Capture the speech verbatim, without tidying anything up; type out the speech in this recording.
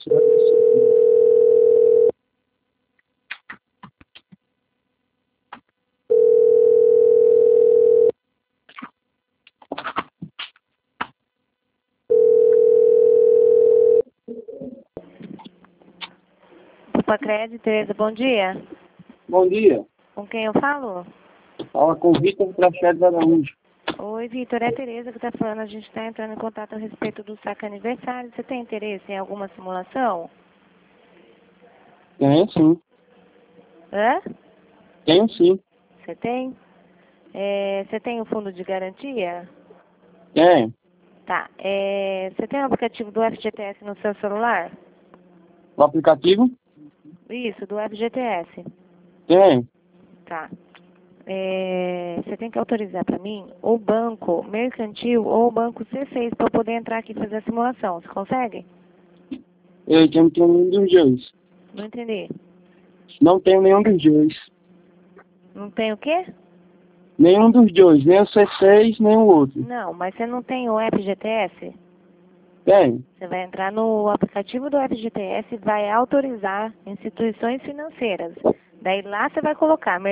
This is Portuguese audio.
será que isso aqui? Supacred, Tereza, bom dia. Bom dia. Com quem eu falo? Fala com o Vitor Prachedes Araújo. Oi, Vitor, é a Tereza que está falando. A gente está entrando em contato a respeito do saque aniversário. Você tem interesse em alguma simulação? Tenho sim. Hã? Tenho sim. Você tem? É, você tem o fundo de garantia? Tenho. Tá. É, você tem o aplicativo do F G T S no seu celular? O aplicativo? Isso, do F G T S. Tenho. Tá. É, você tem que autorizar para mim o banco mercantil ou o banco C seis para eu poder entrar aqui e fazer a simulação. Você consegue? Eu não tenho nenhum dos dois. Não entendi. Não tenho nenhum dos dois. Não tem o quê? Nenhum dos dois. Nem o C seis, nem o outro. Não, mas você não tem o F G T S? Tenho. Você vai entrar no aplicativo do F G T S e vai autorizar instituições financeiras. Daí lá você vai colocar